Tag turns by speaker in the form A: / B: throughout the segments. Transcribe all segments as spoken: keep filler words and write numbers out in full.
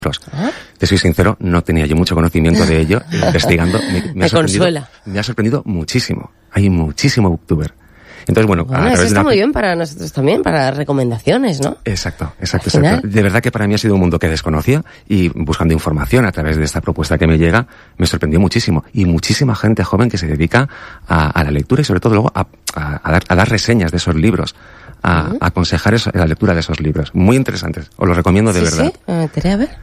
A: ¿Ah? Te soy sincero, no tenía yo mucho conocimiento de ello. Investigando, me, me, ha sorprendido, me ha sorprendido muchísimo. Hay muchísimo booktuber. Entonces, bueno,
B: bueno eso está una... muy bien para nosotros también, para recomendaciones, ¿no?
A: Exacto, exacto, exacto. De verdad que para mí ha sido un mundo que desconocía y buscando información a través de esta propuesta que me llega, me sorprendió muchísimo. Y muchísima gente joven que se dedica a, a la lectura y sobre todo luego a, a, a, dar, a dar reseñas de esos libros. A, uh-huh. a aconsejar eso, la lectura de esos libros. Muy interesantes. Os los recomiendo de
B: sí,
A: verdad.
B: Sí, me meteré a ver.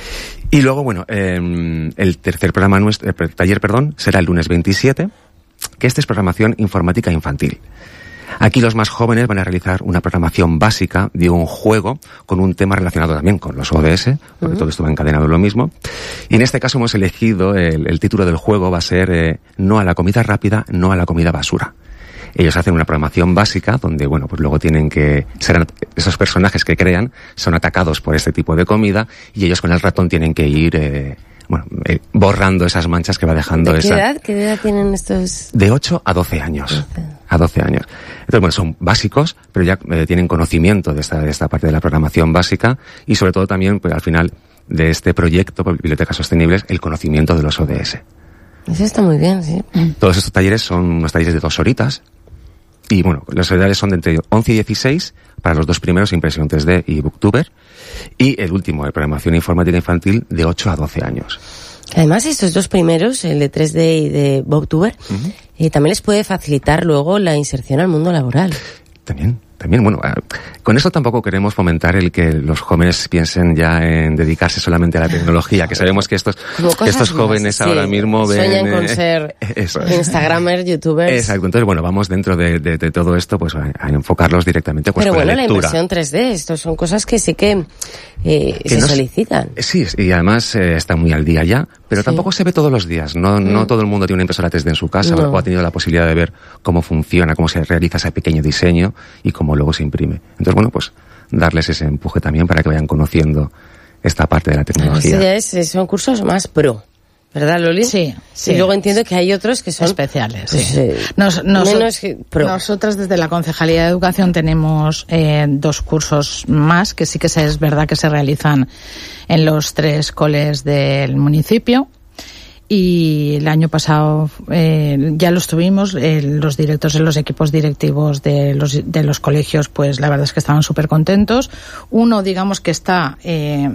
A: Y luego, bueno, eh, el tercer programa nuestro, el taller, perdón, será el lunes veintisiete, que este es programación informática infantil. Aquí los más jóvenes van a realizar una programación básica de un juego con un tema relacionado también con los O D S, porque uh-huh. todo esto va encadenado en lo mismo. Y en este caso hemos elegido, el, el título del juego va a ser eh, No a la comida rápida, no a la comida basura. Ellos hacen una programación básica donde, bueno, pues luego tienen que ser esos personajes que crean son atacados por este tipo de comida y ellos con el ratón tienen que ir, eh, bueno, eh, borrando esas manchas que va dejando
B: ¿De qué
A: esa.
B: edad? ¿Qué edad tienen estos?
A: De ocho a doce años. doce. A doce años. Entonces, bueno, son básicos, pero ya eh, tienen conocimiento de esta, de esta parte de la programación básica y sobre todo también, pues al final de este proyecto Bibliotecas Sostenibles, el conocimiento de los O D S.
B: Eso está muy bien, sí.
A: Todos estos talleres son unos talleres de dos horitas. Y bueno, los horarios son de entre once y dieciséis para los dos primeros, impresión tres D y booktuber. Y el último, de programación informática infantil, de ocho a doce años.
B: Además, estos dos primeros, el de tres D y de booktuber, uh-huh. eh, también les puede facilitar luego la inserción al mundo laboral.
A: También. También, bueno, con eso tampoco queremos fomentar el que los jóvenes piensen ya en dedicarse solamente a la tecnología, que sabemos que estos, que estos jóvenes más, ahora sí, mismo ven...
B: Sueñan con ser eso. Instagramers, youtubers...
A: Exacto, entonces bueno, vamos dentro de, de, de todo esto pues a, a enfocarlos directamente pues
B: Pero
A: con
B: bueno,
A: la lectura.
B: la impresión tres D, esto son cosas que sí que, eh, que se nos, solicitan.
A: Sí, y además eh, está muy al día ya, pero sí. tampoco se ve todos los días, no, mm. no todo el mundo tiene una impresora tres D en su casa no. o ha tenido la posibilidad de ver cómo funciona, cómo se realiza ese pequeño diseño y cómo luego se imprime. Entonces, bueno, pues darles ese empuje también para que vayan conociendo esta parte de la tecnología.
B: Claro, es, son cursos más pro, ¿verdad, Loli?
C: Sí, sí.
B: Y luego entiendo que hay otros que son
C: especiales.
B: Pues,
C: sí.
B: eh,
C: nos, nos,
B: menos que pro.
C: Nosotras desde la Concejalía de Educación tenemos eh, dos cursos más que sí que se, es verdad que se realizan en los tres coles del municipio. Y el año pasado eh, ya los tuvimos, eh, los directores, los equipos directivos de los, de los colegios, pues la verdad es que estaban súper contentos. Uno, digamos que está eh,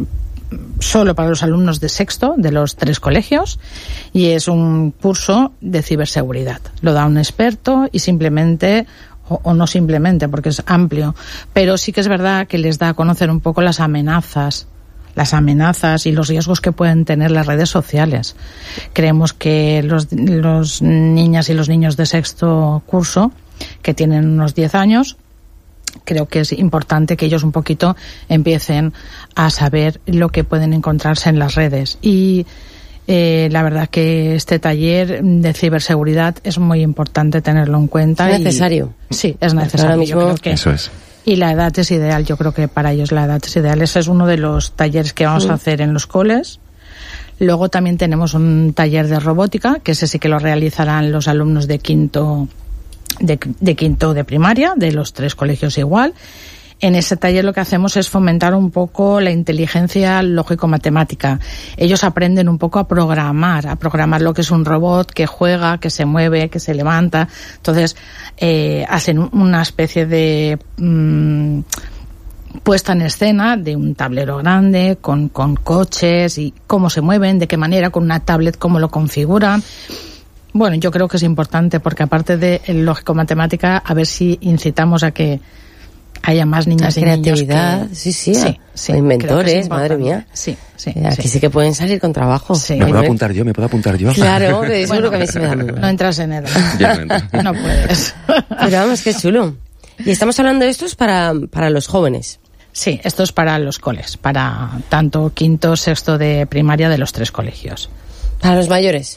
C: solo para los alumnos de sexto de los tres colegios y es un curso de ciberseguridad. Lo da un experto y simplemente... O, o no simplemente, porque es amplio, pero sí que es verdad que les da a conocer un poco las amenazas las amenazas y los riesgos que pueden tener las redes sociales. Creemos que los, los niñas y los niños de sexto curso, que tienen unos diez años, creo que es importante que ellos un poquito empiecen a saber lo que pueden encontrarse en las redes. Y eh, la verdad que este taller de ciberseguridad es muy importante tenerlo en cuenta.
B: Es necesario.
C: Y, sí, es necesario.
B: Ahora mismo,
C: yo creo que
A: eso es.
C: Y la edad es ideal, yo creo que para ellos la edad es ideal. Ese es uno de los talleres que vamos sí. a hacer en los coles. Luego también tenemos un taller de robótica, que ese sí que lo realizarán los alumnos de quinto de, de quinto de primaria, de los tres colegios igual. En ese taller lo que hacemos es fomentar un poco la inteligencia lógico-matemática. Ellos aprenden un poco a programar, a programar lo que es un robot que juega, que se mueve, que se levanta. Entonces, eh, hacen una especie de mmm, puesta en escena de un tablero grande con, con coches y cómo se mueven, de qué manera, con una tablet, cómo lo configuran. Bueno, yo creo que es importante porque aparte de lógico-matemática, a ver si incitamos a que haya más niñas
B: la
C: y
B: creatividad,
C: niños que...
B: sí, sí,
C: sí, sí
B: inventores, madre mía.
C: Sí, sí.
B: Aquí
C: sí.
B: sí que pueden salir con trabajo.
C: Sí.
A: ¿Me puedo apuntar yo? ¿Me puedo apuntar yo?
B: Claro, que seguro bueno, que a mí se me da muy
C: No entras en edad.
A: no.
C: no puedes.
B: Pero vamos, qué chulo. Y estamos hablando de estos para, para los jóvenes.
C: Sí, esto es para los coles, para tanto quinto, sexto de primaria de los tres colegios.
B: ¿Para los mayores?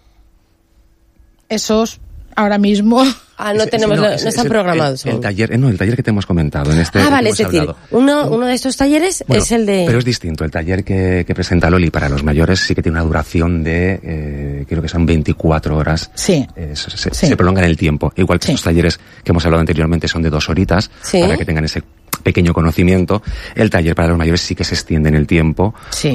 C: Esos ahora mismo...
B: Ah, no tenemos, no, no están
A: el,
B: programados.
A: El, el taller, no, el taller que te hemos comentado. En este
B: ah, vale,
A: es
B: decir, uno, uno de estos talleres
A: bueno,
B: es el de...
A: Pero es distinto. El taller que, que presenta Loli para los mayores sí que tiene una duración de, eh, creo que son veinticuatro horas.
C: Sí.
A: Eh, se,
C: sí.
A: se prolonga en el tiempo. Igual que
C: sí.
A: estos talleres que hemos hablado anteriormente son de dos horitas,
B: sí.
A: para que tengan ese pequeño conocimiento, el taller para los mayores sí que se extiende en el tiempo,
C: sí.